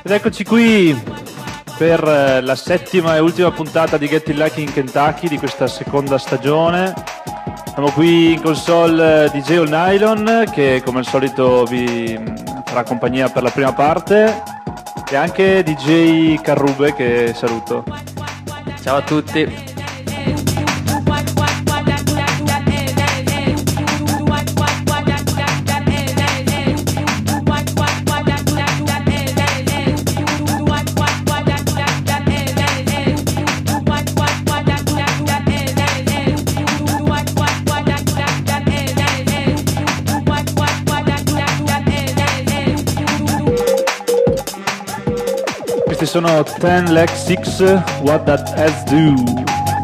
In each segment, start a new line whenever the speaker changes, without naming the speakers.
Ed eccoci qui per la settima e ultima puntata di Getting Lucky in Kentucky di questa seconda stagione. Siamo qui in console DJ All Nylon, che come al solito vi farà compagnia per la prima parte, e anche DJ Carrube, che saluto.
Ciao a tutti.
Questi sono 10 Leg 6, What That Ass Do.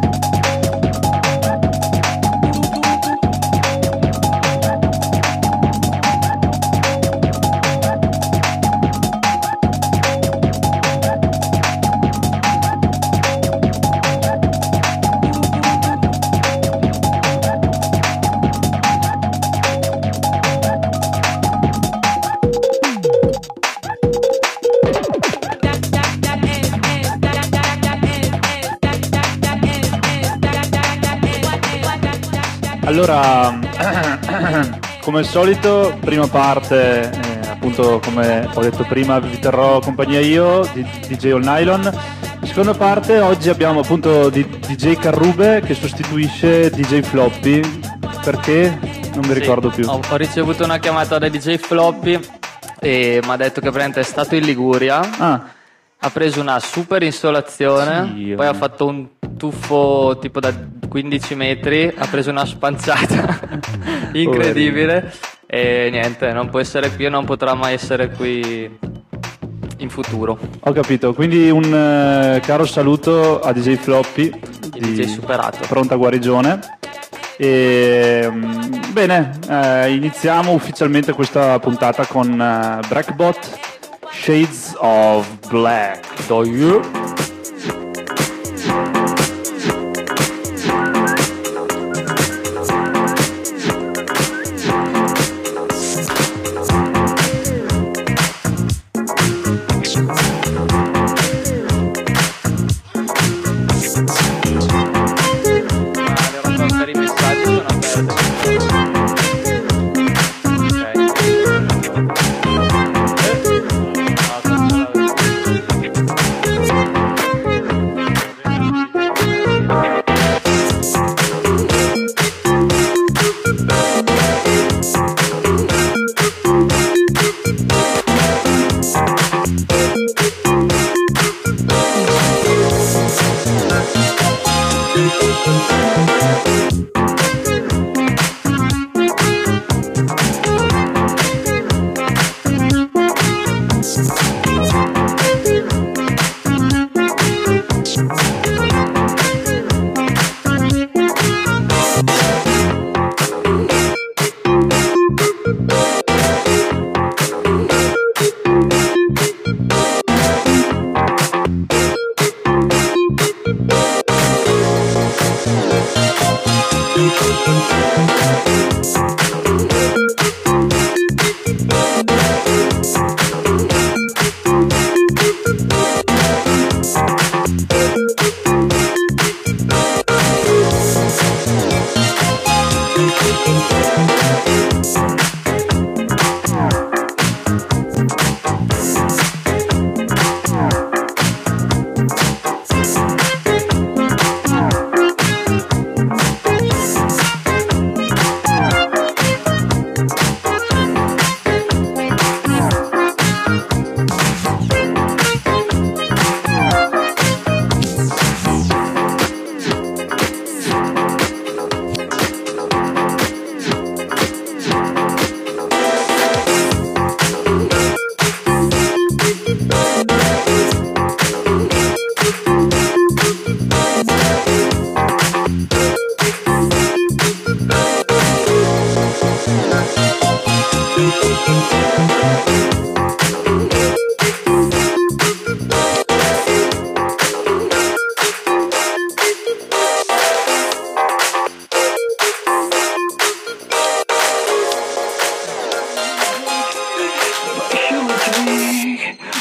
Allora, come al solito, prima parte, appunto come ho detto prima, vi terrò compagnia io, di DJ All Nylon. Seconda parte, oggi abbiamo appunto DJ Carrube che sostituisce DJ Floppy, perché non mi ricordo più.
Ho ricevuto una chiamata da DJ Floppy e mi ha detto che praticamente è stato in Liguria. Ha preso una super insolazione,
sì,
poi ha fatto un tuffo tipo da 15 metri, ha preso una spanciata incredibile e niente, non può essere qui e non potrà mai essere qui in futuro.
Ho capito, quindi un caro saluto a DJ Floppy,
DJ superato.
Pronta guarigione. E, bene, iniziamo ufficialmente questa puntata con Breakbot, Shades of Black. Do you?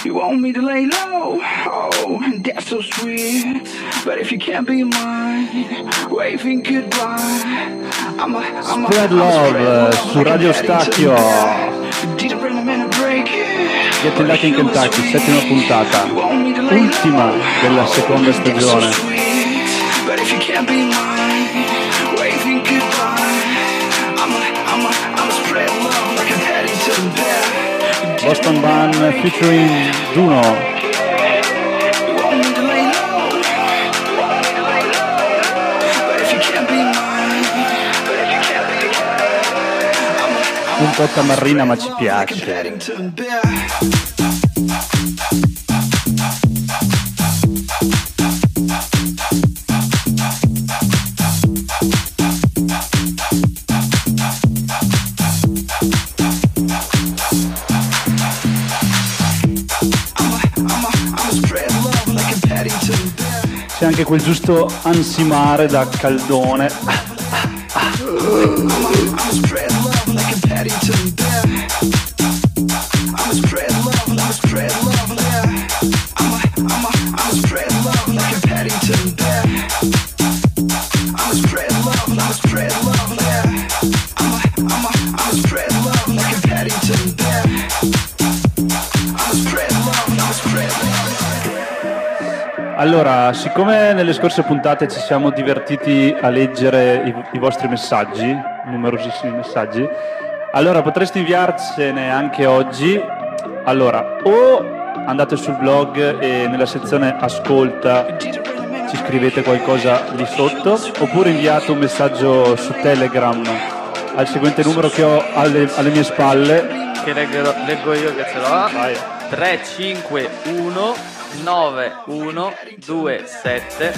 You want me to lay low, oh, that's so sweet. But if you can't be mine, waving goodbye.
Spread Love su Radio Stacchio. Getting Lucky in Kentucky, settima puntata, ultima della seconda stagione.
But if you can't be mine, waving goodbye. I'ma spread love like I'm heading to the bed.
Boston Van featuring Duno. Un po' tamarrina ma ci piace. C'è anche quel giusto ansimare da caldone. Allora, siccome nelle scorse puntate ci siamo divertiti a leggere i vostri messaggi, numerosissimi messaggi, allora potreste inviarcene anche oggi. Allora, o andate sul blog e nella sezione ascolta ci scrivete qualcosa lì sotto, oppure inviate un messaggio su Telegram al seguente numero che ho alle mie spalle.
Che leggo io che ce l'ho. Vai. 351 91 27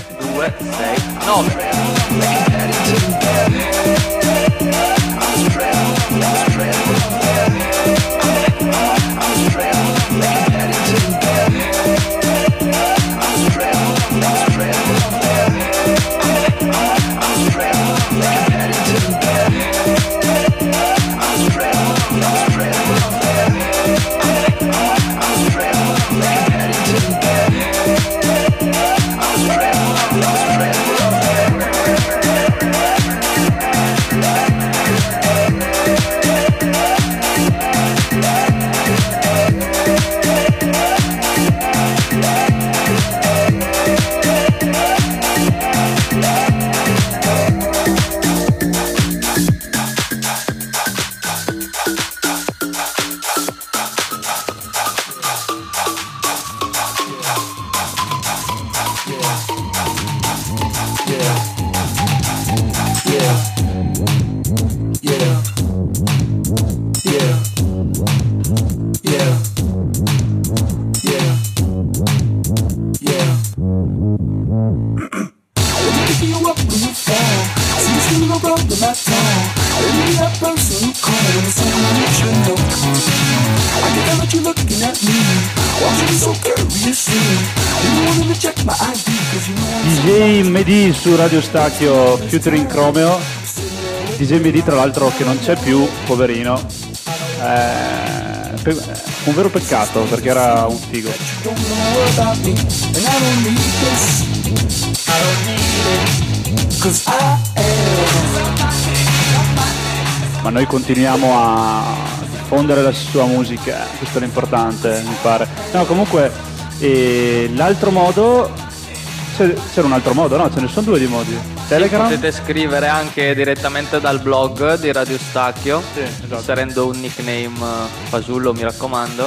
DJ Mehdi su Radio Stacchio featuring Chromeo. DJ Mehdi tra l'altro che non c'è più, poverino, un vero peccato perché era un figo. Ma noi continuiamo a diffondere la sua musica, questo è l'importante, mi pare. No, comunque l'altro modo, c'era un altro modo, no? Ce ne sono due di modi. Telegram.
Potete scrivere anche direttamente dal blog di Radio Stacchio,
sì, esatto,
inserendo un nickname fasullo, mi raccomando.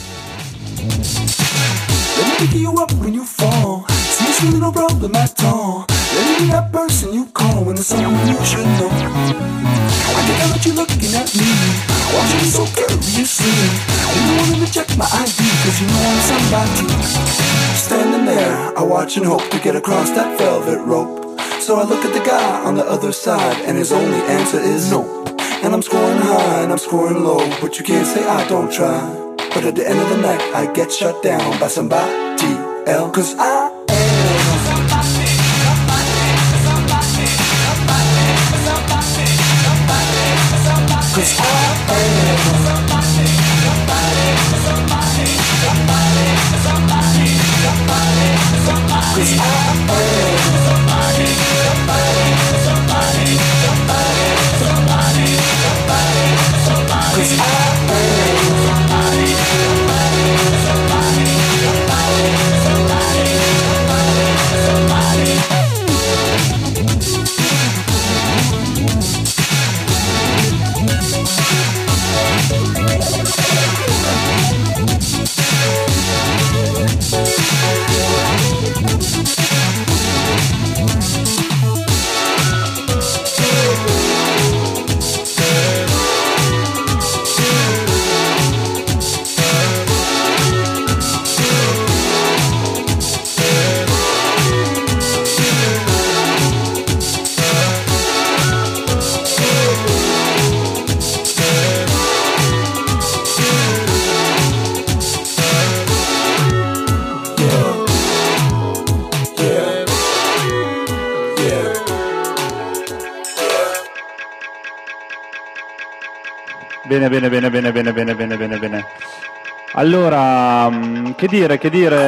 Standing there, I watch and hope to get across that velvet rope. So I look at the guy on the other side, and his only answer is no. And I'm scoring high and I'm scoring low, but you can't say I don't try. But at the end of the night, I get shut down by somebody else. 'Cause I am
Bene, bene, bene, bene, bene, bene, bene, bene, bene. Allora, che dire,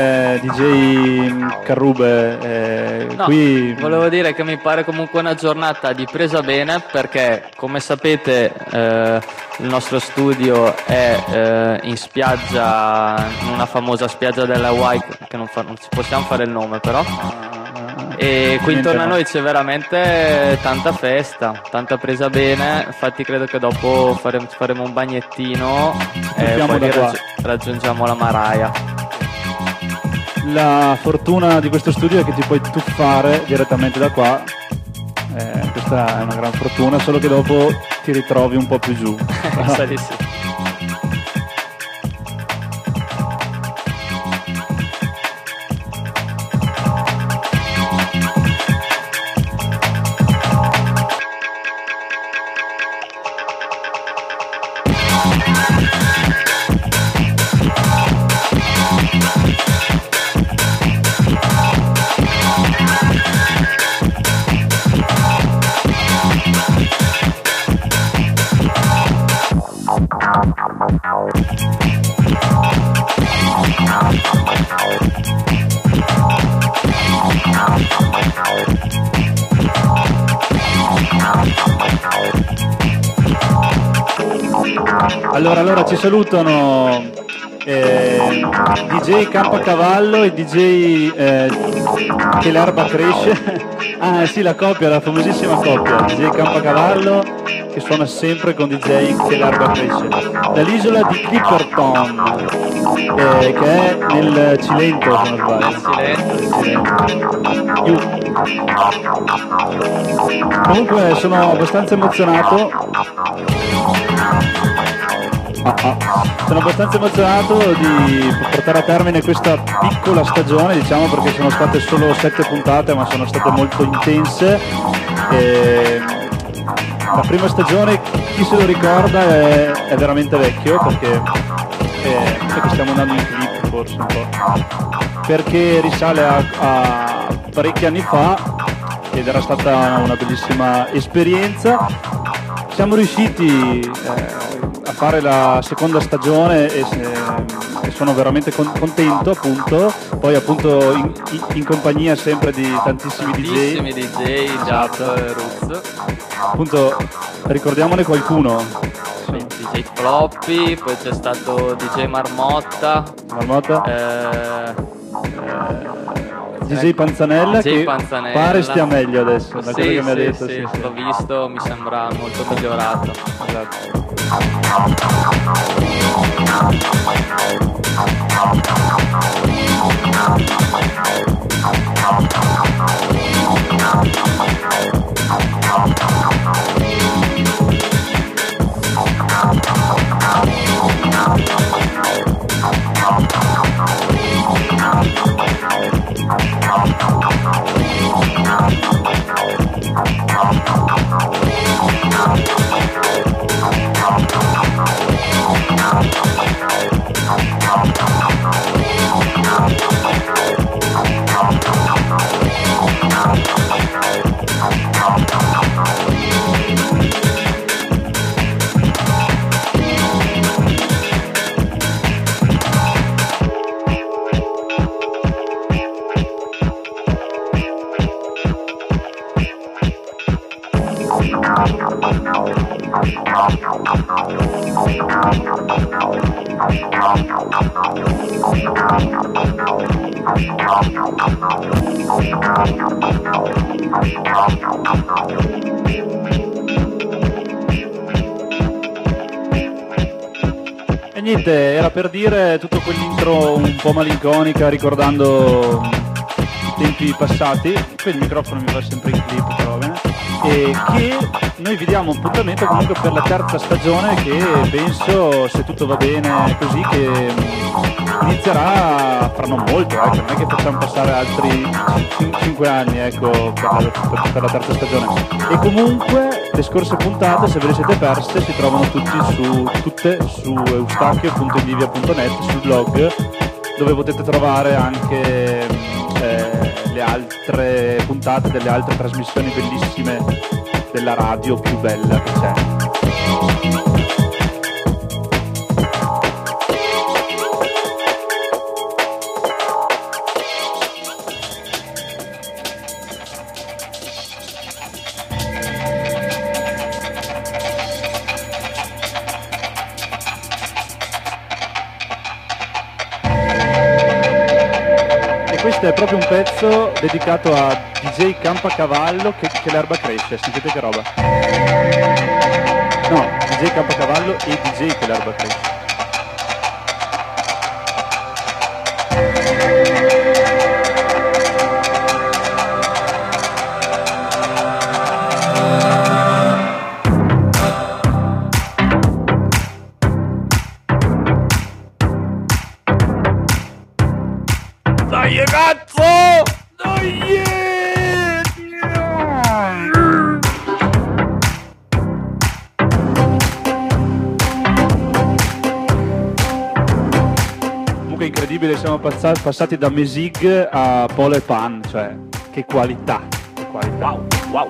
DJ Carrube,
No,
qui...
volevo dire che mi pare comunque una giornata di presa bene, perché come sapete il nostro studio è in spiaggia, in una famosa spiaggia delle Hawaii, che non ci possiamo fare il nome però, e qui intorno a noi c'è veramente tanta festa, tanta presa bene. Infatti credo che dopo faremo un bagnettino e poi raggiungiamo la Maraia.
La fortuna di questo studio è che ti puoi tuffare direttamente da qua, questa è una gran fortuna, solo che dopo ti ritrovi un po' più giù.
Mi sa di sì.
Allora ci salutano DJ Campacavallo e DJ Che l'erba cresce. Ah sì, la famosissima coppia, DJ Campacavallo che suona sempre con DJ Che l'erba cresce, dall'isola di Clipperton, che è nel Cilento, se non sbaglio. Comunque sono abbastanza emozionato. Sono abbastanza emozionato di portare a termine questa piccola stagione, diciamo, perché sono state solo 7 puntate, ma sono state molto intense. La prima stagione, chi se lo ricorda, è veramente vecchio, perché stiamo andando in clip forse un po', perché risale a parecchi anni fa ed era stata una bellissima esperienza. Siamo riusciti a fare la seconda stagione e sono veramente contento, appunto, poi appunto in compagnia sempre di tantissimi
DJ, Jab, Ruz.
Appunto, ricordiamone qualcuno.
DJ Floppy, poi c'è stato DJ Marmotta.
DJ Panzanella,
DJ
che
Panzanella
pare stia meglio adesso, da quello che mi ha detto.
Sì, l'ho visto, mi sembra molto migliorato.
Esatto. E niente, era per dire tutto quell'intro un po' malinconica, ricordando i tempi passati. Qui il microfono mi fa sempre in clip, però va bene. E che noi vi diamo appuntamento comunque per la terza stagione, che penso, se tutto va bene così, che inizierà fra non molto, non è che facciamo passare altri 5 anni, ecco, per la terza stagione. E comunque le scorse puntate, se ve le siete perse, si trovano tutte su eustachio.indivia.net, sul blog, dove potete trovare anche le altre puntate delle altre trasmissioni bellissime della radio più bella che c'è. questo è proprio un pezzo dedicato a DJ Campacavallo che l'erba cresce, sentite che roba. No, DJ Campacavallo e DJ che l'erba cresce.
Dai cazzo! Dai!
Comunque è incredibile, siamo passati da Mesig a Polo e Pan, cioè che qualità, che qualità.
Wow!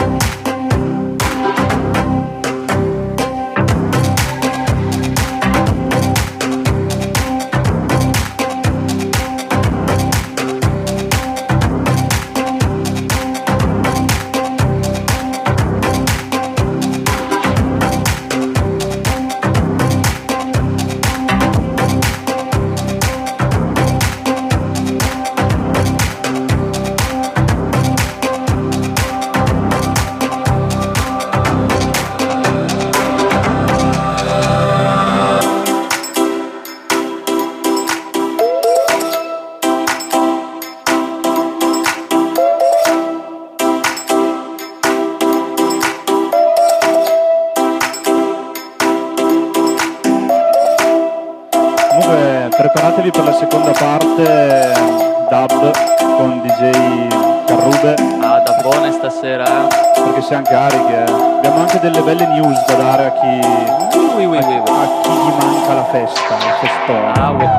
Preparatevi per la seconda parte dub con DJ Carrube.
Ah, da buone stasera.
Perché siamo carichi. Abbiamo anche delle belle news da dare a chi gli manca la festa, il festone.
Ah, oui.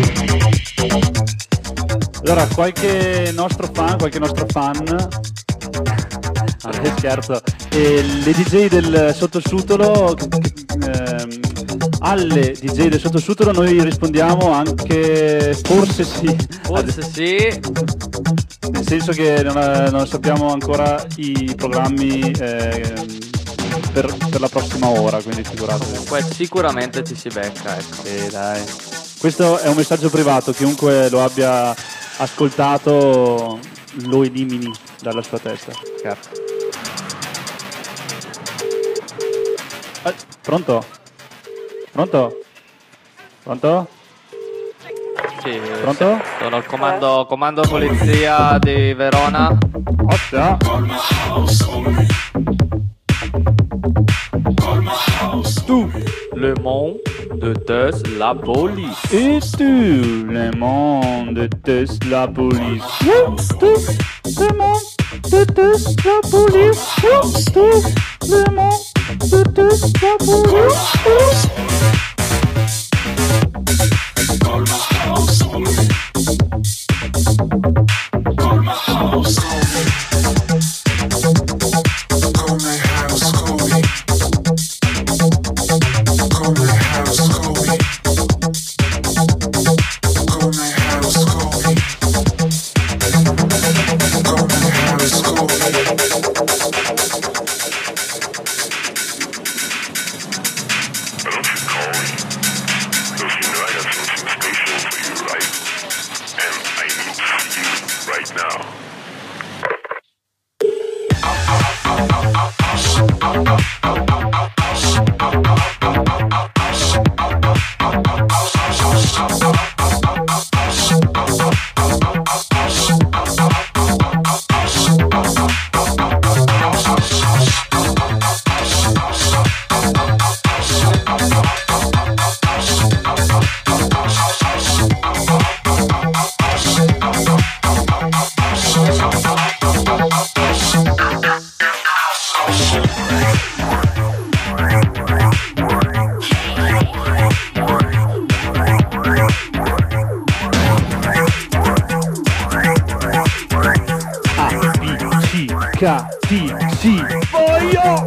Allora, qualche nostro fan Scherzo. E le DJ del sottosutolo, alle DJ del sottosutolo noi rispondiamo anche forse sì.
Forse sì.
Nel senso che non sappiamo ancora i programmi per la prossima ora, quindi figuratevi.
Comunque sicuramente ci si becca, ecco.
Dai. Questo è un messaggio privato, chiunque lo abbia ascoltato lo elimini dalla sua testa. Scherzo. Pronto? Pronto? Pronto?
Sì,
Pronto?
sono il comando polizia di Verona.
Ostia. Tu,
Le monde déteste la police.
et tu, le monde déteste la police. Tu, le monde déteste la police. Tu, le monde déteste la police. KTC, voglio!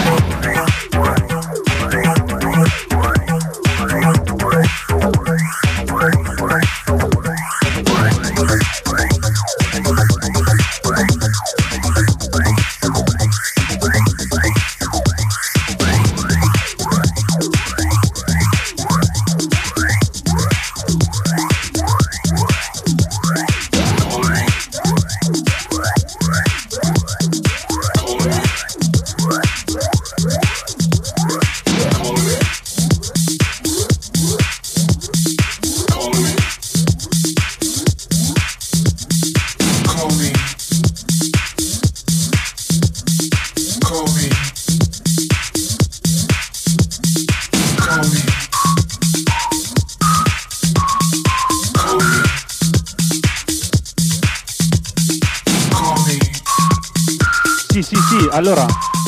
Sì, allora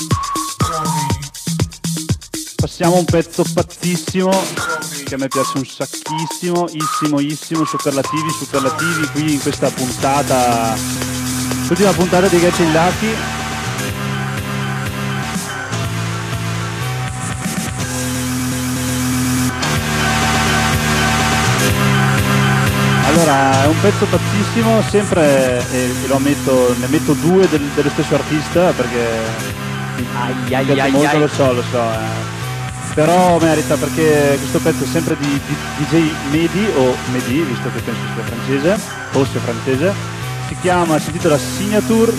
passiamo a un pezzo pazzissimo che a me piace un sacchissimo, superlativi qui in questa puntata, l'ultima puntata di Getting Lucky. Allora, è un pezzo pazzissimo, sempre, e lo ammetto, ne metto due dello stesso artista perché mi piace molto, lo so, però merita, perché questo pezzo è sempre di DJ Mehdi, o Mehdi, visto che penso sia francese, si intitola Signature,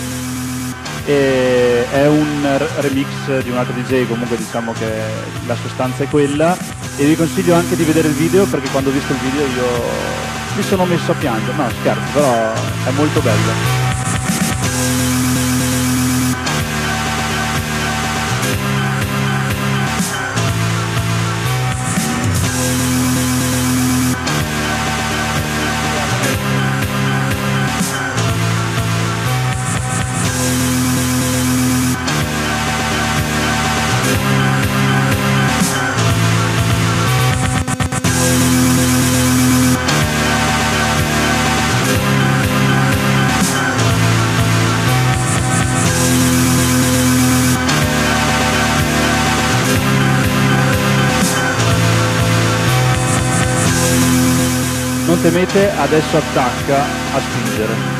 e è un remix di un altro DJ, comunque diciamo che la sostanza è quella, e vi consiglio anche di vedere il video, perché quando ho visto il video io mi sono messo a piangere, no scherzo, però è molto bello. temete, adesso attacca a spingere.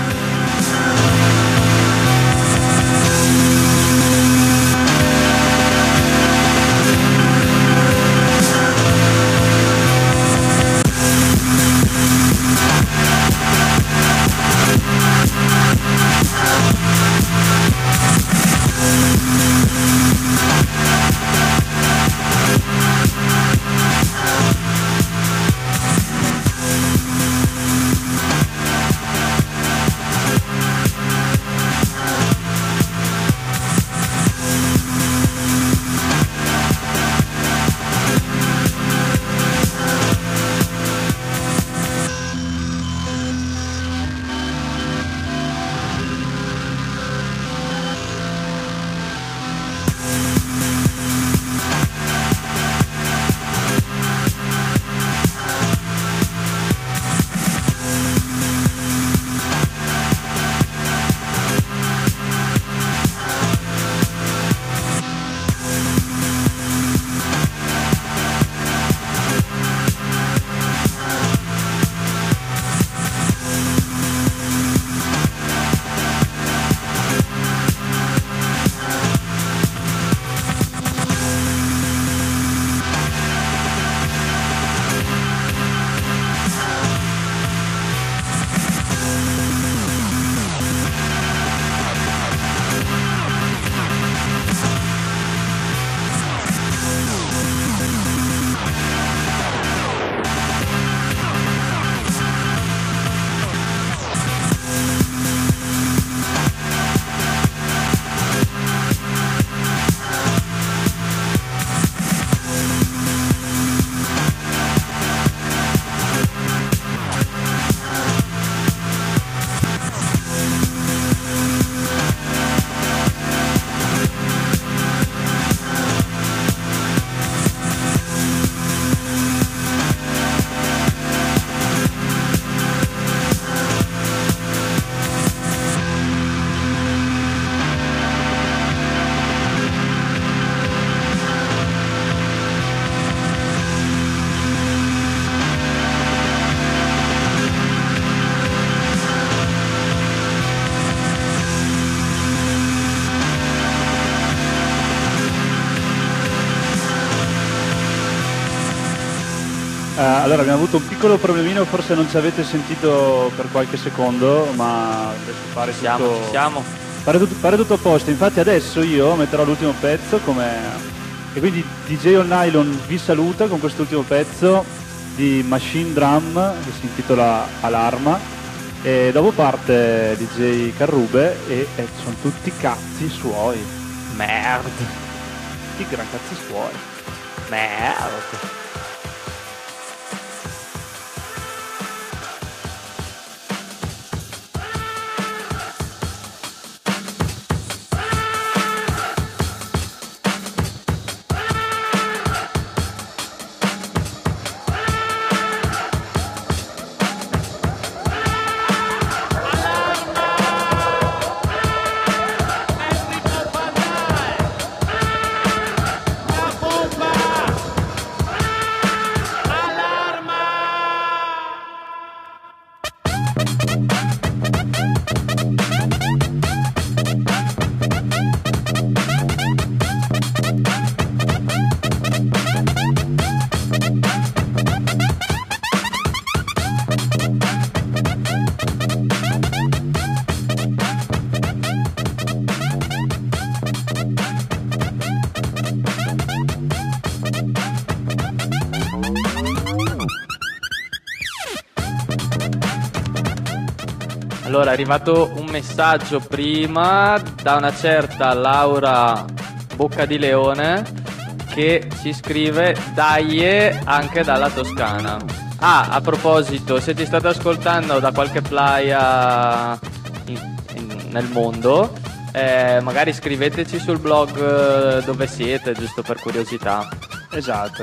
Allora abbiamo avuto un piccolo problemino, forse non ci avete sentito per qualche secondo, ma adesso pare tutto,
Ci siamo.
pare tutto a posto. Infatti adesso io metterò l'ultimo pezzo e quindi DJ All Nylon vi saluta con quest'ultimo pezzo di Machine Drum che si intitola Alarma, e dopo parte DJ Carrube e sono tutti cazzi suoi.
Merda.
Tutti gran cazzi suoi.
Merda. Allora, è arrivato un messaggio prima da una certa Laura Bocca di Leone che ci scrive dai anche dalla Toscana. Ah, a proposito, se ti state ascoltando da qualche playa nel mondo, magari scriveteci sul blog dove siete, giusto per curiosità.
Esatto.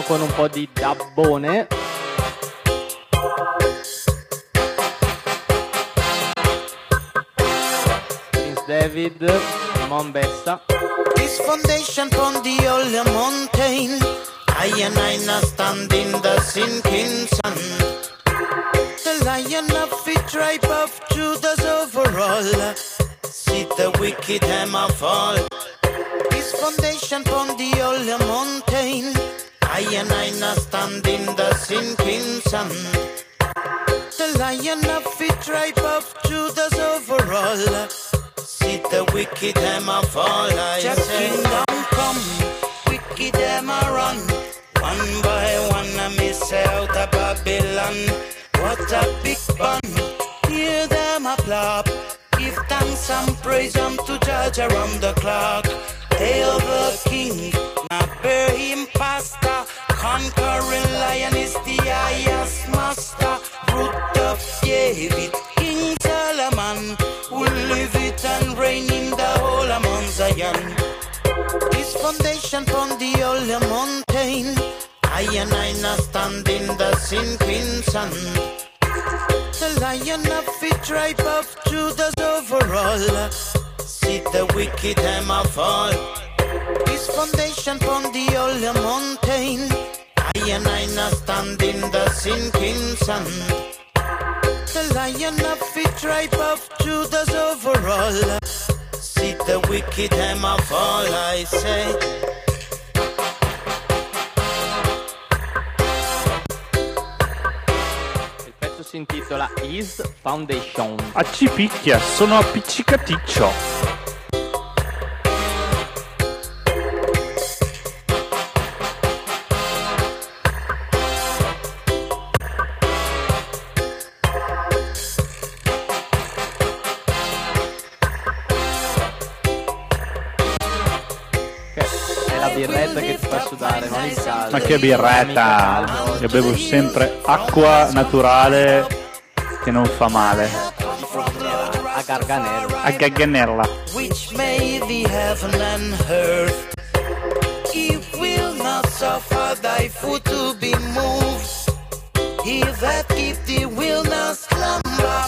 con un po' di dabbone. Prince David, Mombessa.
This foundation on the holy mountain, I and I now stand in the sinking sun. The lion of the tribe of Judah's overall, see the wicked hammer fall. This foundation on the holy mountain, I and I now stand in the sinking sun. The lion of the tribe of Judah's overall, see the wicked hammer fall. I say, kingdom come, wicked hammer run. One by one I miss out of Babylon. What a big bun, hear them applaud. Give thanks and praise unto Judge around the clock. Hail the King, now bear him pastor. Conquering lion is the highest master. Root of David, King Solomon, who live it and reign in the whole of Mount Zion. This foundation on the holy mountain, I and I now stand in the sinking sun. The lion of the tribe of Judah's overall, see the wicked hammer fall. This foundation on the holy mountain, I and I now stand in the sinking sun. The lion of the tribe of Judah's overall, see the wicked hammer fall. I say,
Il pezzo si intitola His Foundation.
A ci picchia, sono appiccicaticcio.
È la birretta che ti fa sudare, non il caldo.
Ma che birretta! Io bevo sempre acqua naturale che non fa male.
A garganella.
A gagganella.
which made the heaven and earth. He will not suffer thy foot to be moved. He that keep thee will not slumber.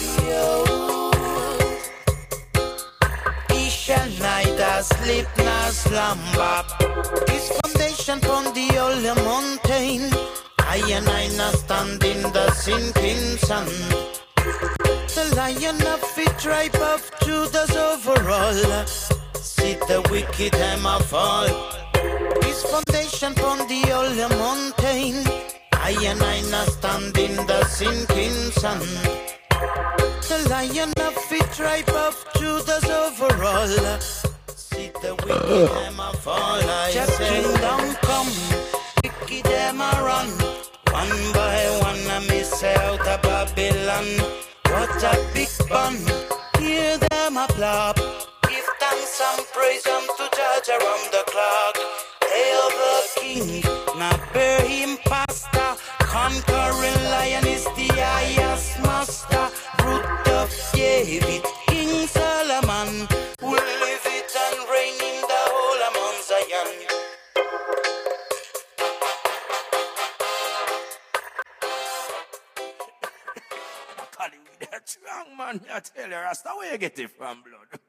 He shall neither sleep nor slumber. His foundation upon the holy mountain. I and I now stand in the sinking sun. The lion of the tribe of Judah's overall, see the wicked hammer fall. His foundation upon the holy mountain. I and I now stand in the sinking sun. The lion of the tribe of Judah's overall, see the wicked hammer fall. I say, kingdom come, wicked hammer run. One by one I miss out of Babylon. What a big bun, hear them applaud. Give thanks and praise unto Judge around the clock. Hail the King, now bear him pastor. Conquering lion is the highest master. Root of David, King Solomon, will live it and reign in the whole of Mount Zion.
That's wrong, man. I tell you, Rasta, where you get it from, blood?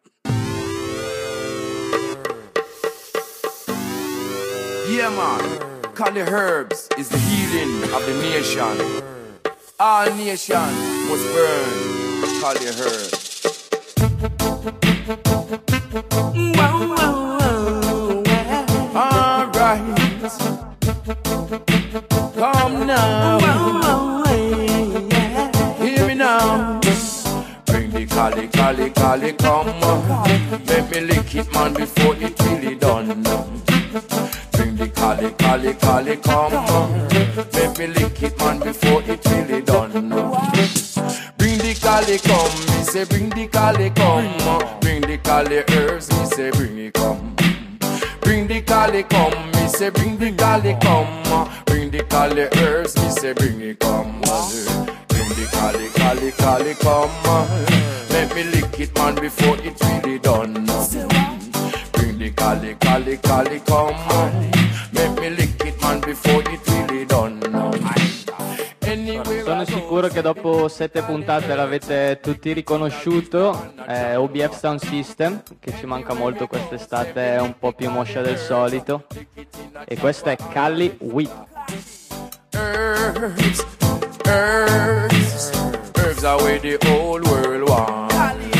Yeah, man. Cali Herbs is the healing of the nation. All nation must burn Cali Herbs. All right. Come now. Hear me now. Bring the Cali, Cali, Cali, come on. Let me lick it, man, before it really done. Bring the Cali, Cali, Cali, come on. Let me lick it, man, before it really done. Bring the Cali, come, me say bring the Cali, come. Bring the Cali herbs, me say bring it, come. Bring the Cali, come, me say bring the Cali, come. Bring the Cali herbs, me say bring it, come. Bring the Cali, Cali, Cali, come. Let me lick it, man, before it really done. Bring the Cali, Cali, Cali, come. Let me lick it, man, before it really
che dopo 7 puntate l'avete tutti riconosciuto, OBF Sound System, che ci manca molto quest'estate, è un po' più moscia del solito, e questo è Cali Wheat.
Herbs, herbs, herbs are where the whole world wants.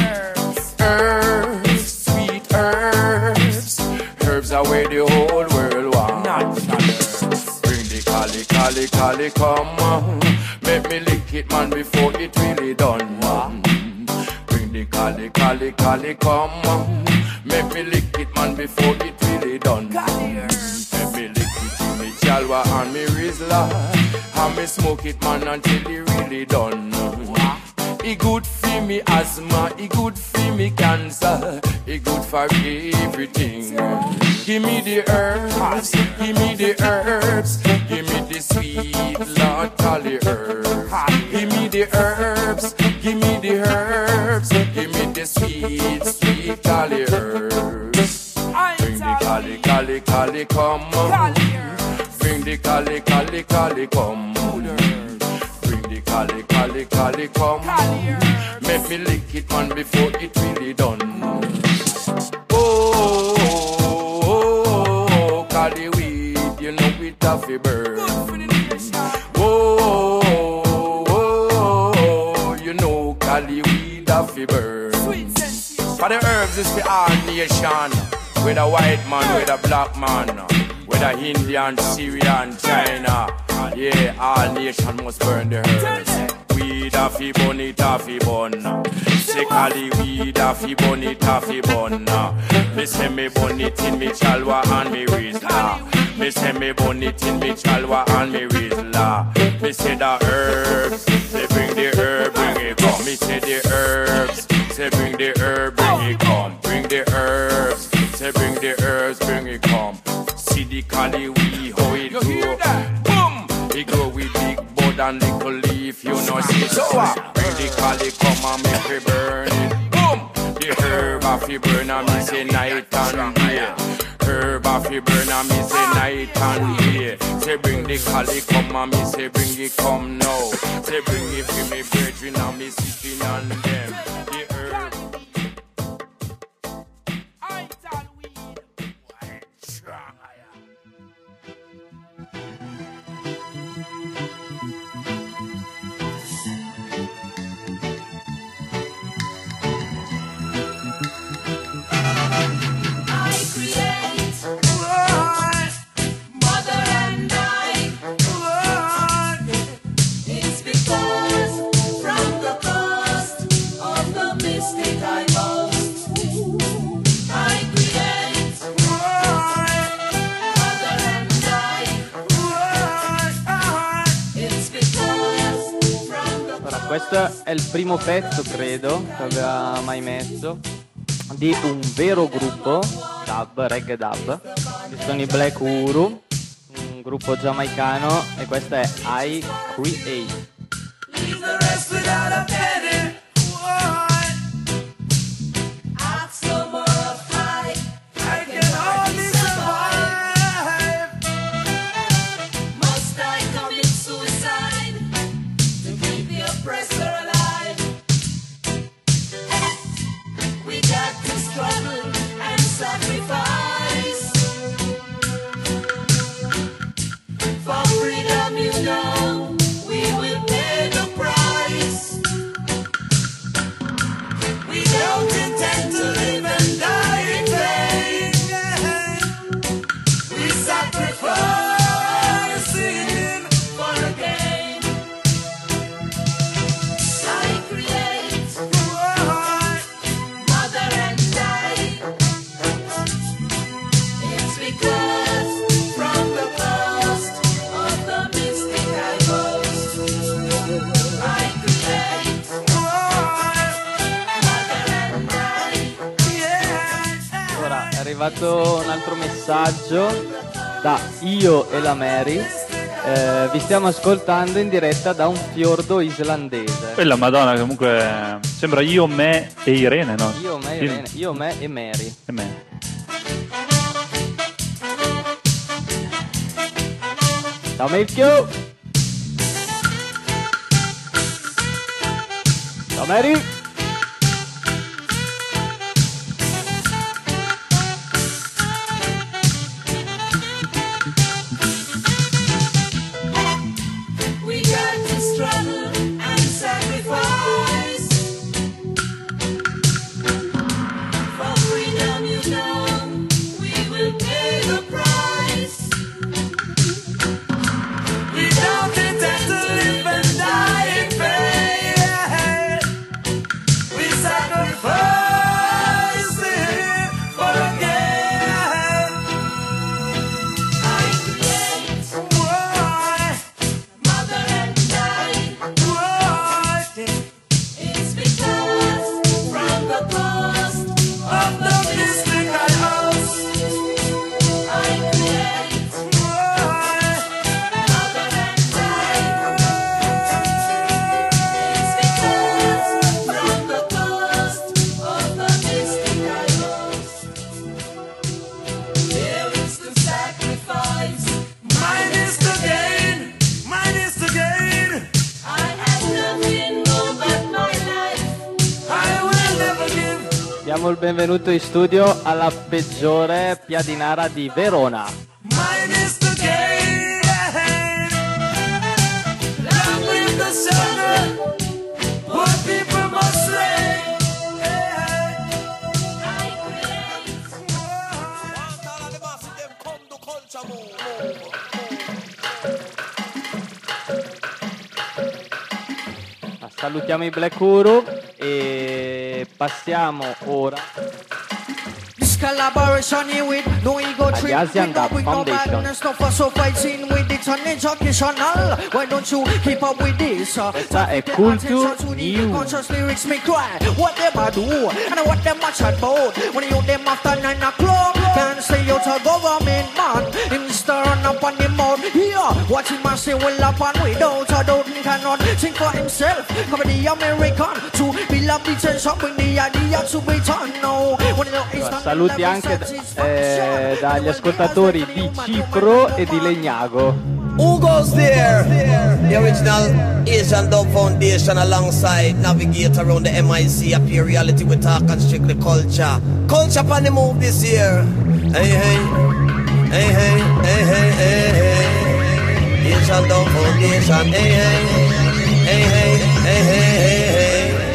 Herbs, sweet herbs, herbs are where the whole world wants. Bring the Cali, Cali, Cali, come. Make me lick it, man, before it really done. Bring the Cali, Cali, Cali, come. Make me lick it, man, before it really done. Make me lick it in me Jalwa and me Rizla, and me smoke it, man, until it really done. It good for me asthma, it good for me cancer, it good for everything. Give me the herbs, give me the herbs, give me the sweet Lord Cali herbs. Give me the herbs, give me the herbs, give me the sweet, sweet Cali herbs. Bring the Cali, Cali, Cali, come. Bring the Cali, Cali, Cali, come. Bring the Cali, Cali, Cali, come. Make me lick it, man, before it really done. Oh, oh, oh, Cali weed, you know it have to burn. Oh, oh, oh, you know Cali weed have to burn. For the herbs is for all nation, with a white man, with a black man, with a Indian, Syrian, China. Yeah, all nation must burn the herbs. Weed a fi bun, it a fi bun. Say Cali weed a fi bun, it a fi bun. Me say me bun it in me Jalwa and me Rizla. Me say me bun it in me Jalwa and me Rizla. Me say the herbs, they bring the herb, bring it come. Me say the herbs, say bring the herb, bring it come. Bring the herbs, say bring the herbs, bring it come. See the Cali weed, how it grow. Boom! It grow with big bud and little leaf, you know see. So bring the Cali come and make it burn it. Boom! The herb off you burn and me say night and day. Herb off you burn and me say night and day. Say bring the Cali come and me say bring it come now. Say bring it for me brethren and me sitting on them. The herb.
Questo è il primo pezzo, credo, che aveva mai messo, di un vero gruppo, dub, reggae dub, che sono i Black Uhuru, un gruppo giamaicano, e questa è I Create. Arrivato un altro messaggio da Io e la Mary. Vi stiamo ascoltando in diretta da un fiordo islandese.
Quella Madonna, che comunque sembra Io, me e Irene, no?
Io, me, Irene, io, me e Mary.
E me.
Ciao Mirchio!
Mary.
We got to struggle and sacrifice for freedom, you know. We will pay the price. We don't intend to live and die in vain. We sacrifice it for a gain. I create. Mother and I, it's because from the coast of the mystic house, I create. Mother and I, it's because from the coast of the mystic house, there is the sacrifice. Mine is the gain. Mine is the gain. I have nothing more but my life. I will never give.
Diamo il benvenuto in studio alla peggiore piadinara di Verona.
Mine is the gain. Long live the struggle. What people must slay. I create.
Salutiamo i Black Uru e passiamo ora
This collaboration here with no ego trip.
Asian Dub
We no
Foundation.
bad and stuff so fighting with it on educational. Why don't you keep up with this?
Questa è Culture News.
Conscious lyrics me cry. What them a do and what them a chat about? When you them after 9 o'clock, can't stay out of government man. Him stirring up on the mouth. Here, watch him and say well up and without a doubt he cannot think for himself. Cover the American to build up the tension, bring the idea to be done now. When you know it's not
saluti anche dagli ascoltatori di Cipro e di Legnago.
Who goes there? The original Asian Dub Foundation alongside Navigator around the MIC. Appear reality with talk and strictly culture. Culture upon the move this year. Hey, hey. Hey, hey, hey, hey, hey, hey. Asian Dub Foundation. Hey, hey. Hey, hey, hey, hey, hey, hey.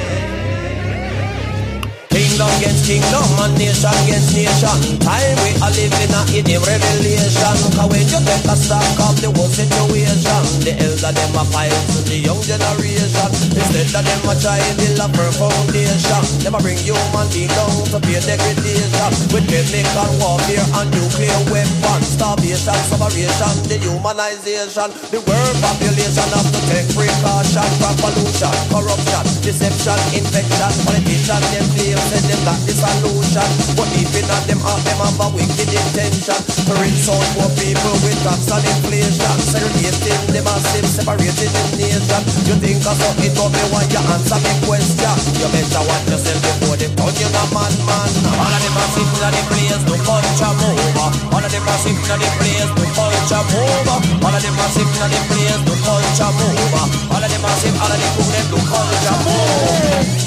Kingdom against kingdom and nation against nation. Time we are living in a revelation. Cause when you take a stock of the whole situation, the elder them a fight to the young generation. Instead of them a try to build a firm foundation, them a bring human being down to pay degradation. With chemical warfare and nuclear weapons, starvation, separation, dehumanization. The world population have to take precaution from pollution, corruption, deception, infection. Politicians them claim said them got the solution, but deep in them heart them have a wicked intention to rinse out poor people with tax and inflation, segregating them as them separated in nation. You think of something to me when you answer me question. You better watch yourself before they turn you a man. All of them are sitting in the place to culture move. All of them are sitting in the place to culture move. All of them are sitting in the place to culture move. All of them are sitting, all of them put them to culture move.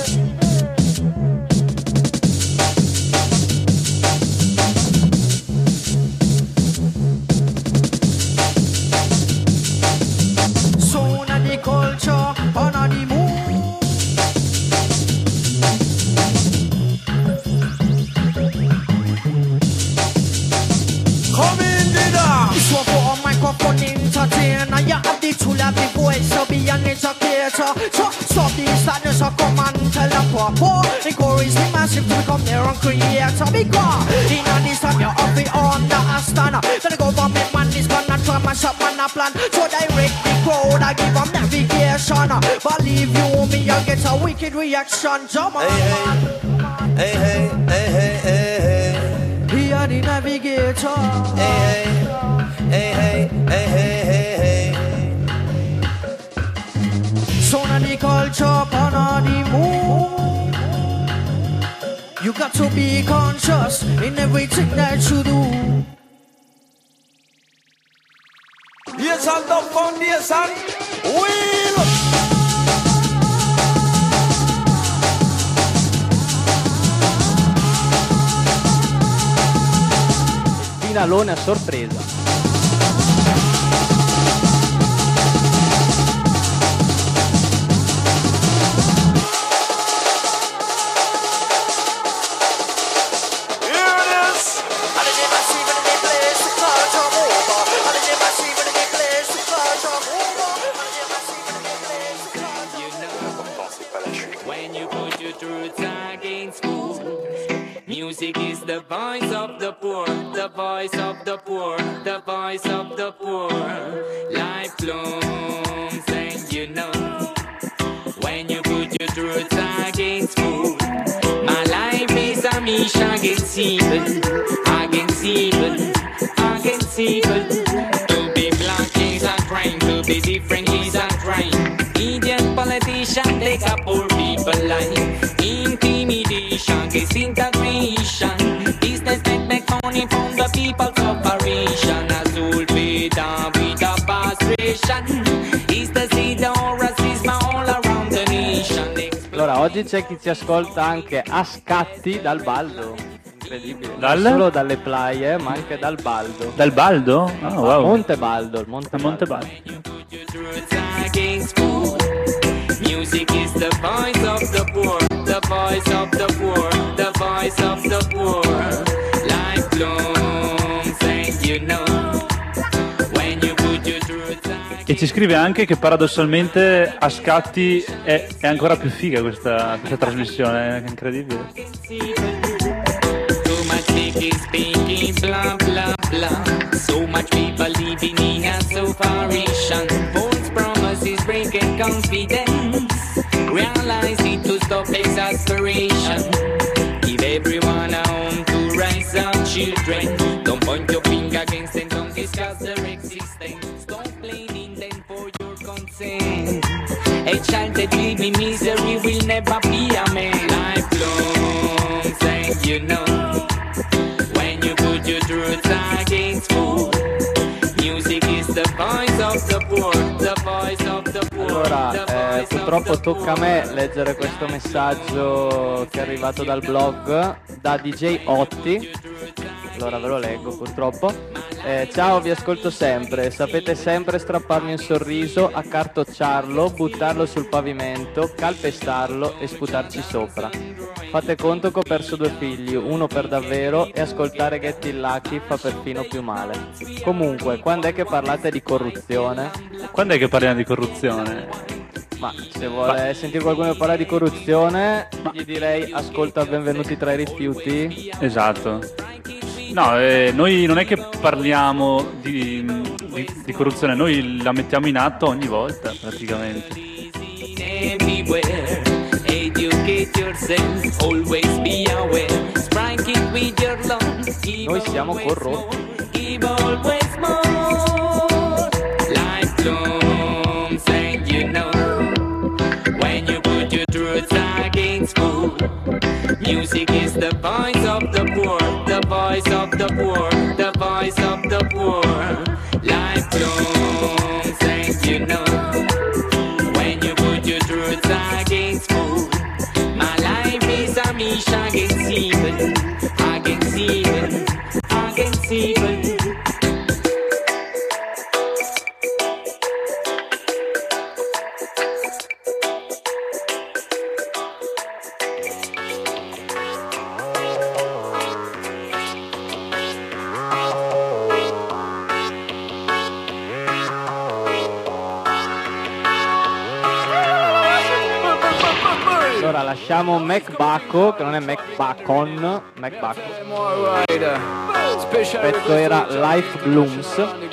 Culture on the move.
Come in, dinner.
This one for a microphone entertainer. You have the tool, have the voice to be an educator. So stop this sadness, so come and tell them poor. Encourage the massive to become their own creator. Because in this time you have to understand that the government man is gonna try my shop and a plan. So direct the crowd, I give them navigation. Believe you me, you'll get a wicked reaction. Jump on.
Hey, hey, hey, hey, hey, hey.
He are the navigator.
Hey, hey, hey, hey, hey, hey, hey.
Sound of the culture on the move. You got to be conscious in everything that you do.
Asian Dub Foundation. Wheel.
finalone a sorpresa.
Music is the voice of the poor, the voice of the poor, the voice of the poor. Life blooms and you know, when you put your truth against food. My life is a mish against evil, against evil, against evil. To be black is a crime, to be different is a crime. Idiot politician take a poor people life. Intimidation is integration. Business that make money from the people's operation. Azul vita, vita frustration. Is the seed of racism all around the nation.
Allora, oggi c'è chi ci ascolta anche a scatti dal Baldo. Incredibile.
Dal?
Non solo dalle playa, ma anche dal Baldo.
Dal Baldo? Ah, wow.
Monte Baldo, il Monte
Baldo.
Music is the voice of the poor, the voice of the poor, the voice of the poor. Life blooms and you know, when you put your truth.
E ci scrive anche che paradossalmente a scatti è ancora più figa questa trasmissione, è incredibile.
So much speaking, speaking, blah blah blah. So much people living in a separation. False promises breaking confidence. Realize it to stop exasperation. Give everyone a home to raise up children. Don't point your finger against them, don't discuss their existence. Stop blaming them for your consent. A child that lives in misery will never be a man. Life blooms and you know, when you put your truth against food. Music is the voice of the poor, the voice of the poor.
Allora, purtroppo tocca a me leggere questo messaggio che è arrivato dal blog da DJ Otti. Allora ve lo leggo purtroppo. Ciao, vi ascolto sempre, sapete sempre strapparmi un sorriso, accartocciarlo, buttarlo sul pavimento, calpestarlo e sputarci sopra. Fate conto che ho perso 2 figli, uno per davvero, e ascoltare Get It Lucky fa perfino più male. Comunque, quando è che parlate di corruzione?
Quando è che parliamo di corruzione?
Ma se vuole sentire qualcuno parlare di corruzione, gli direi ascolta Benvenuti tra i rifiuti.
Esatto. No, noi non è che parliamo di corruzione, noi la mettiamo in atto ogni volta praticamente.
Noi siamo corrotti.
Music is the voice of the poor, the voice of the poor, the voice of the poor. Life blooms and you know, when you put your truth against food. My life is a mish against evil, against evil, against evil.
Allora lasciamo Mac Bacco, che non è Mac Bacon, Mac Bacco. Il pezzo era Life Blooms.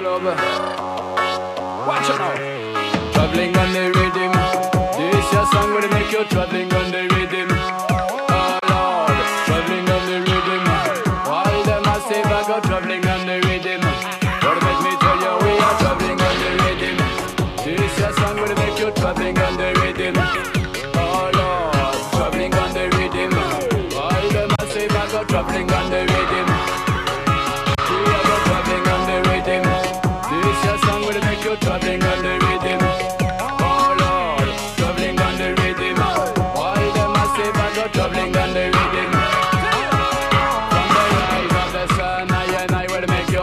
Traveling on the rhythm, this your song will make you traveling on the rhythm. Oh Lord, traveling on the rhythm. All them I say I go traveling on the rhythm. But let me tell you we are traveling on the rhythm. This your song will make you traveling on the rhythm. Oh Lord, traveling on the rhythm. All them I say I go traveling on the rhythm. We are go traveling on the rhythm. This your song will make you traveling on the rhythm. Oh Lord, traveling on the rhythm. All them I say I go traveling on the rhythm. From the rise of the sun, I and I will make you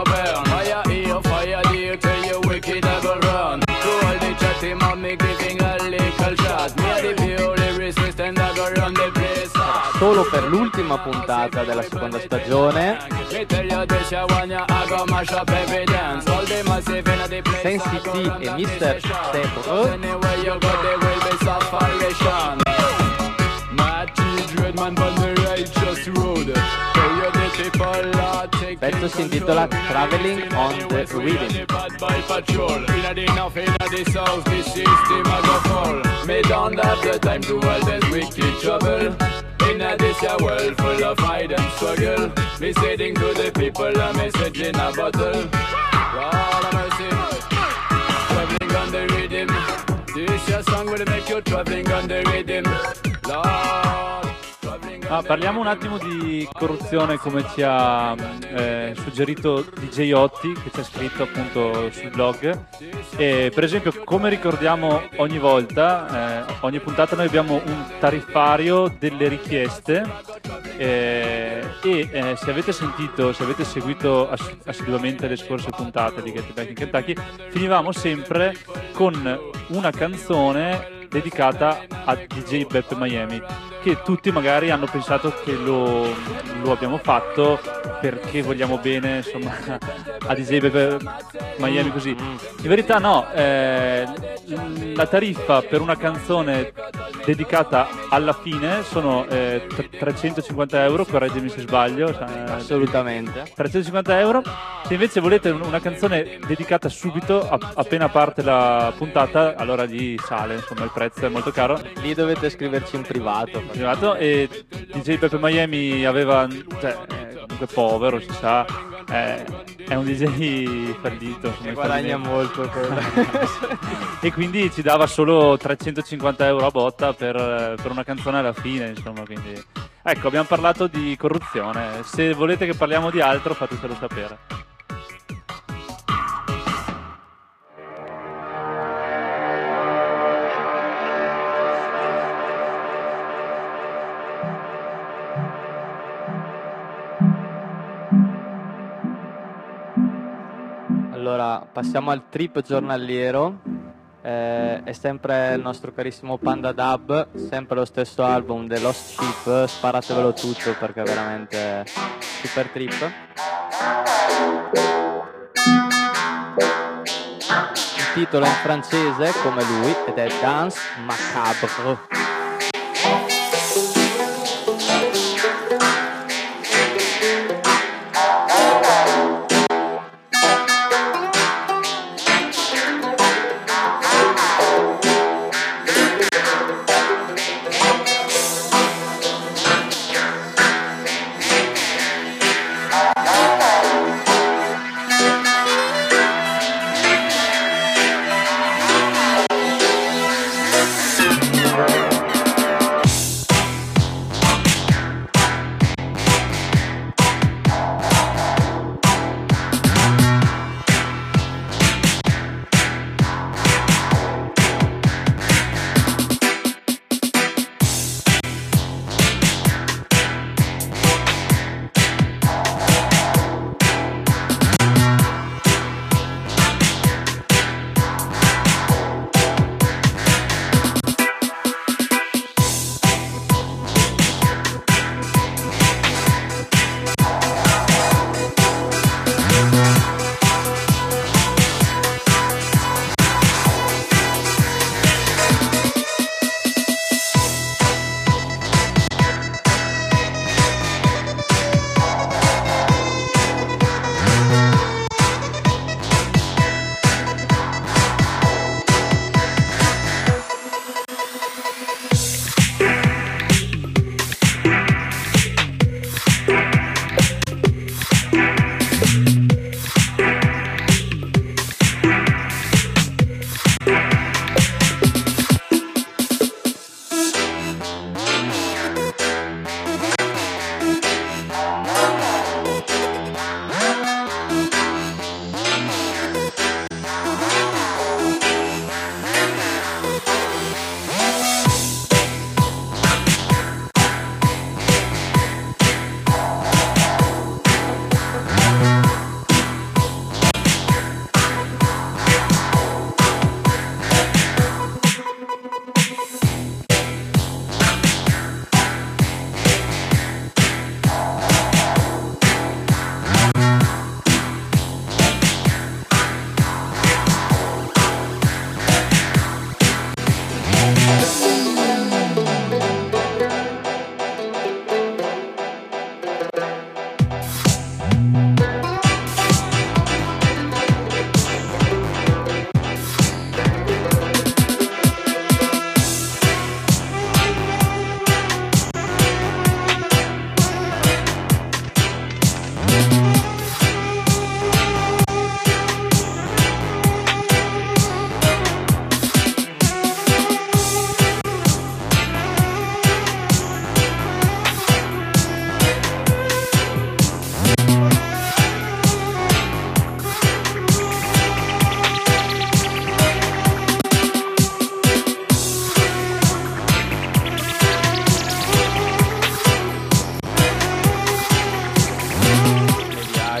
solo per l'ultima puntata della seconda stagione. Sensi T e Mr. Stepper. Il pezzo si intitola Traveling on the Rhythm.
Me don't have the time to all this wicked trouble. In this world full of hide and struggle, me sending to the people a message in a bottle. Lord have mercy, traveling on the rhythm. This your song will make you traveling on the rhythm. Lord.
Parliamo un attimo di corruzione, come ci ha suggerito DJ Otti, che ci ha scritto appunto sul blog. Per esempio, come ricordiamo ogni volta, ogni puntata noi abbiamo un tariffario delle richieste se avete sentito, se avete seguito assiduamente le scorse puntate di Get Back in Kentucky, finivamo sempre con una canzone dedicata a DJ Beppe Miami, che tutti magari hanno pensato che lo abbiamo fatto perché vogliamo bene, insomma, a DJ Beppe Miami così. In verità no, la tariffa per una canzone dedicata alla fine sono 350 euro, correggimi se sbaglio.
Assolutamente.
350 euro. Se invece volete una canzone dedicata subito, appena parte la puntata, allora lì sale, insomma il prezzo è molto caro.
Lì dovete scriverci in privato.
E DJ Beppe Miami aveva, comunque povero, si sa, è un DJ fallito,
e guadagna molto
e quindi ci dava solo 350 euro a botta per una canzone alla fine, insomma. Quindi ecco, abbiamo parlato di corruzione. Se volete che parliamo di altro, fatecelo sapere.
Allora, passiamo al trip giornaliero. È sempre il nostro carissimo Panda Dub, sempre lo stesso album The Lost Sheep. Sparatevelo tutto perché è veramente super trip. Il titolo è in francese come lui ed è Danse Macabre.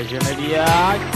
viene via.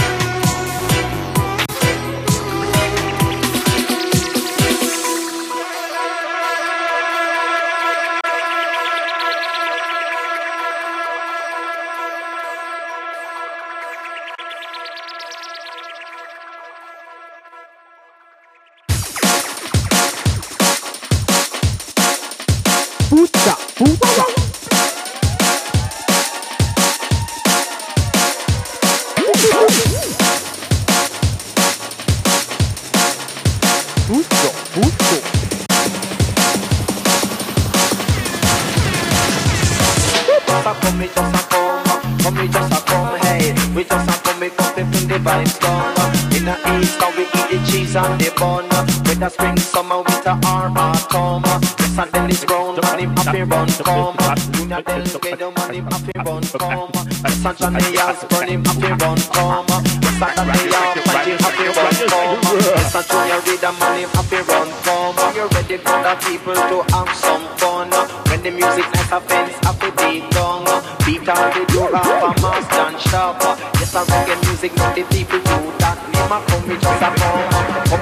On the bun, whether spring, summer, winter or autumn. The sun is brown, man him happy run come. Junior then get the man him happy run come. The sunshine the yas burn him happy run come. The Saturday off, find him happy run come. The sun junior with the man him happy run come. You ready for the people to have some fun? When the music nice a fence happy beat down. Beat on the door of a master and shop. Yes, I reggae music, not the people do that. Name a come, me just a come.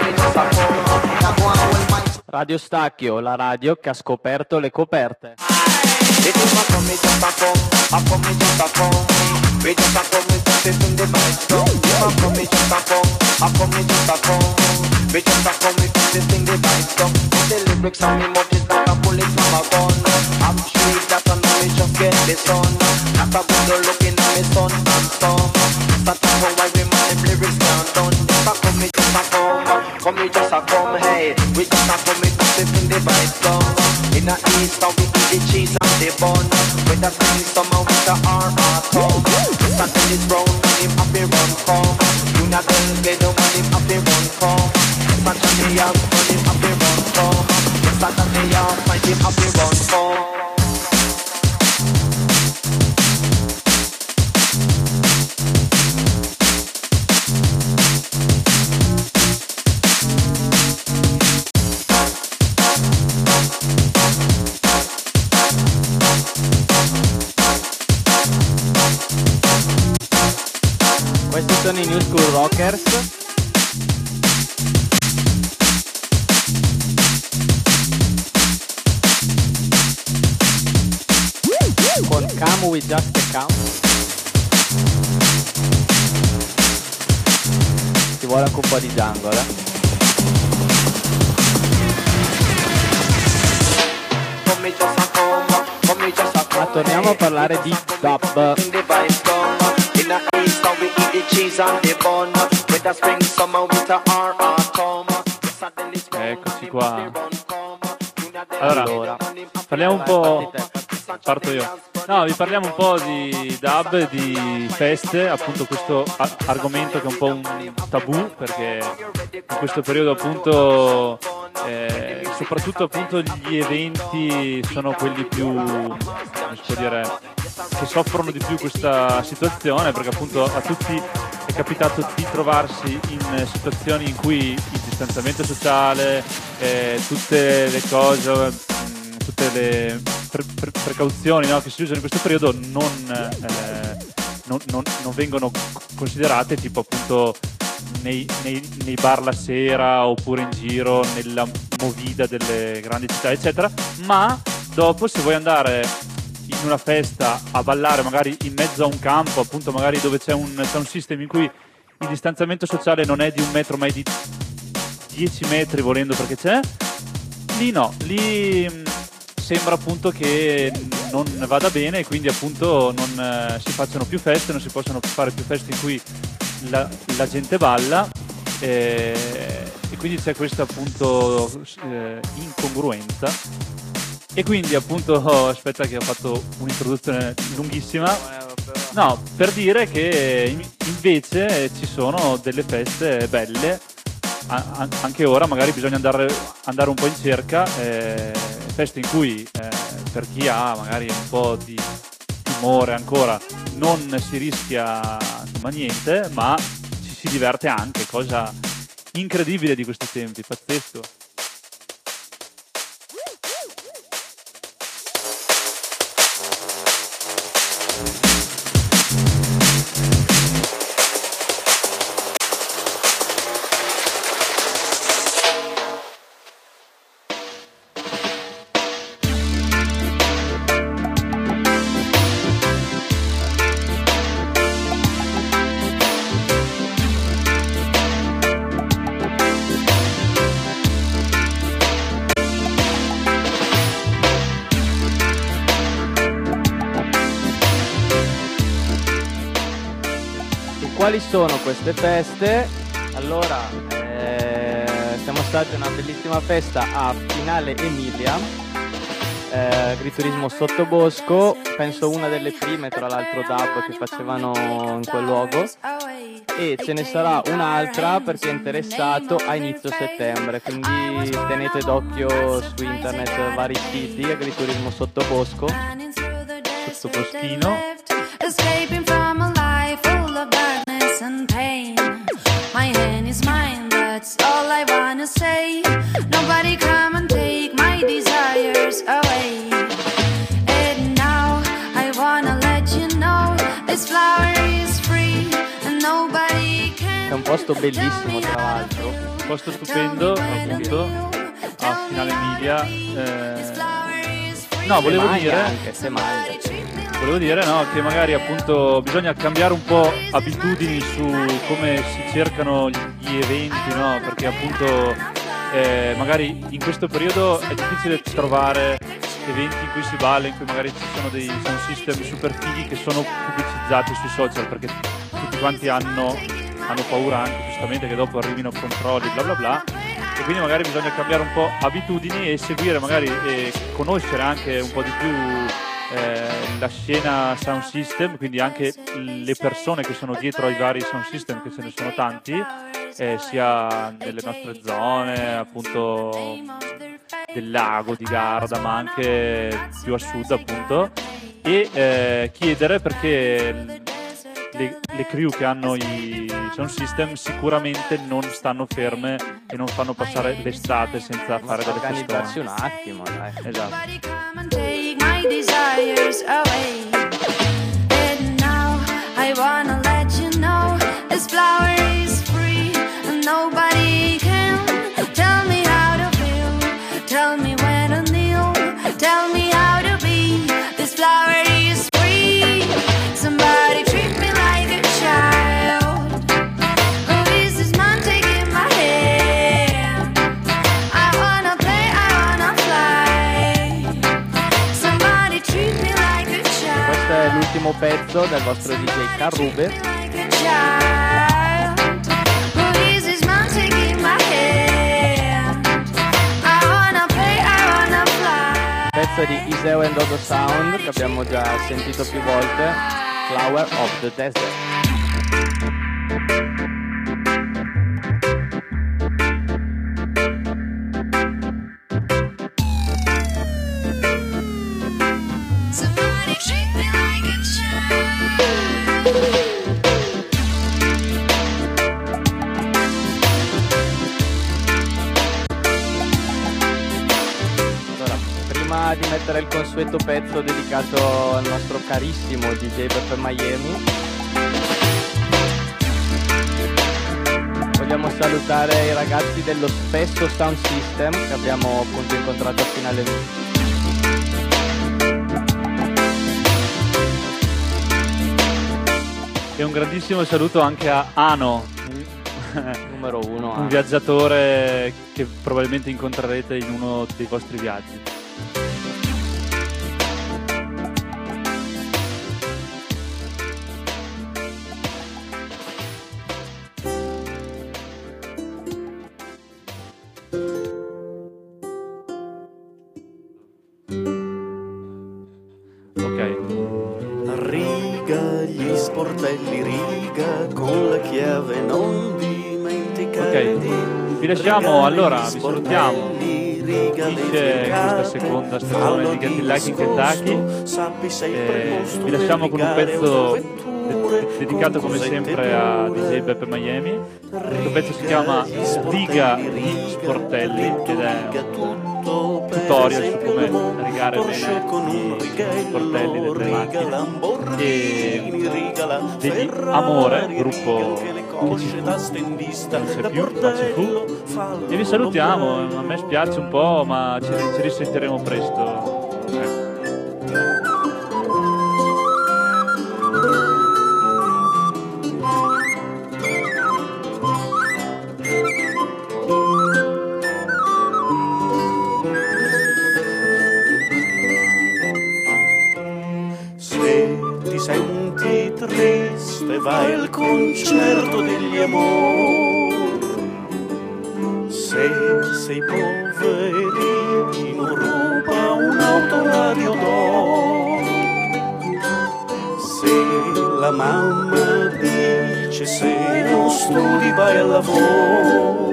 Radio Stacchio, la radio che ha scoperto le coperte.
Come me just a come, hey. We just a come, me just in the vibes down. In the east, we eat the cheese and the bun. With the spring, summer, winter or autumn. The sun is brown, and him happy run come. You not gonna get the money, happy run come. The Saturday off, and him happy run come. The Saturday off, and him happy run come.
Questi sono i New School Rockers. Con Come With Just A Count. Ci vuole anche un po' di jungle, Ma torniamo a parlare di dub.
Eccoci qua. Allora, parliamo un po'. Parto io. No, vi parliamo un po' di dub, di feste, appunto questo argomento che è un po' un tabù, perché in questo periodo appunto soprattutto appunto gli eventi sono quelli più, come si può dire, che soffrono di più questa situazione, perché appunto a tutti è capitato di trovarsi in situazioni in cui il distanziamento sociale, tutte le cose, tutte le precauzioni, no, che si usano in questo periodo non vengono considerate, tipo appunto nei bar la sera oppure in giro nella movida delle grandi città eccetera, ma dopo se vuoi andare in una festa a ballare magari in mezzo a un campo, appunto magari dove c'è un sound system in cui il distanziamento sociale non è di 1 metro ma è di 10 metri volendo, perché c'è, lì no, lì sembra appunto che non vada bene e quindi appunto non si facciano più feste, non si possono fare più feste in cui la gente balla e quindi c'è questa appunto incongruenza. E quindi appunto, aspetta che ho fatto un'introduzione lunghissima, no, per dire che invece ci sono delle feste belle, anche ora magari bisogna andare un po' in cerca, feste in cui per chi ha magari un po' di timore ancora non si rischia insomma niente, ma ci si diverte anche, cosa incredibile di questi tempi, pazzesco.
quali sono queste feste? Allora, siamo stati a una bellissima festa a Finale Emilia, agriturismo sottobosco, penso una delle prime tra l'altro DAB che facevano in quel luogo, e ce ne sarà un'altra per chi è interessato a inizio settembre, quindi tenete d'occhio su internet vari siti, agriturismo sottobosco,
sottoboschino.
Escaping from a life full of darkness and pain. My hand is mine, that's all I wanna say. Nobody come and take my desires away. And now I wanna let you know this flower is free and nobody can.
È un posto bellissimo tra l'altro.
Un posto stupendo, appunto, a Finale Emilia. No, volevo dire no, che magari appunto bisogna cambiare un po' abitudini su come si cercano gli eventi, no? Perché appunto magari in questo periodo è difficile trovare eventi in cui si balla, in cui magari ci sono dei sound system super fighi che sono pubblicizzati sui social, perché tutti quanti hanno paura anche giustamente che dopo arrivino controlli bla bla bla, e quindi magari bisogna cambiare un po' abitudini e seguire magari conoscere anche un po' di più la scena sound system, quindi anche le persone che sono dietro ai vari sound system, che ce ne sono tanti, sia nelle nostre zone appunto del lago di Garda, ma anche più a sud appunto, e chiedere, perché le crew che hanno i sound system sicuramente non stanno ferme e non fanno passare l'estate senza fare delle
organizzarsi un attimo, dai.
Esatto.
Desires away. And now I wanna let you know this flower is free and nobody can tell me how to feel, tell me where to kneel, tell me how to be. This flower is free. Somebody treat me like a child. Who is this man taking my hand? I wanna play, I wanna fly. Somebody treat me like a child.
Questo è l'ultimo pezzo del vostro DJ Carrube.
Like a child. Who is this man taking my hand? I wanna play, I wanna fly.
Pezzo di Iseo and Dodo Sound che abbiamo già sentito più volte, Flower of the Desert.
Somebody treat me like a child.
Allora, prima di mettere il consueto pezzo dedicato al nostro carissimo DJ Beppe Miami, vogliamo salutare i ragazzi dello Spesso Sound System che abbiamo appunto incontrato a Finale.
E un grandissimo saluto anche a Ano,
Numero uno.
un viaggiatore che probabilmente incontrerete in uno dei vostri viaggi. Ok.
Riga gli sportelli, riga con la chiave, non dimenticare.
Ok, vi lasciamo, allora, vi salutiamo. Finisce questa seconda stagione di Get It Like in Kentucky. Vi lasciamo con un pezzo dedicato come sempre a DJ Beppe Miami. Questo pezzo si chiama Sdiga gli sportelli ed è un tutorial su come rigare bene gli sportelli delle macchine, e degli Amore, gruppo che ci fu, non c'è più, ma ci fu, e vi salutiamo. A me spiace un po', ma ci risentiremo presto.
senti triste vai al concerto degli amori, se sei poverino ruba un'autoradio d'oro, se la mamma dice se non studi vai al lavoro,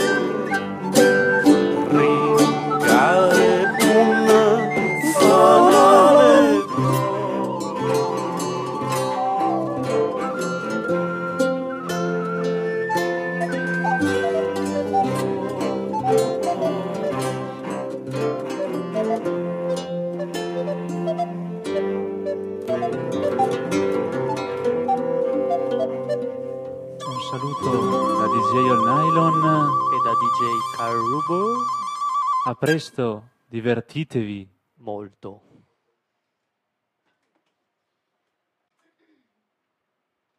rigare un fanale.
Un saluto da DJ All Nylon
E da DJ Carubo
a presto, divertitevi
molto.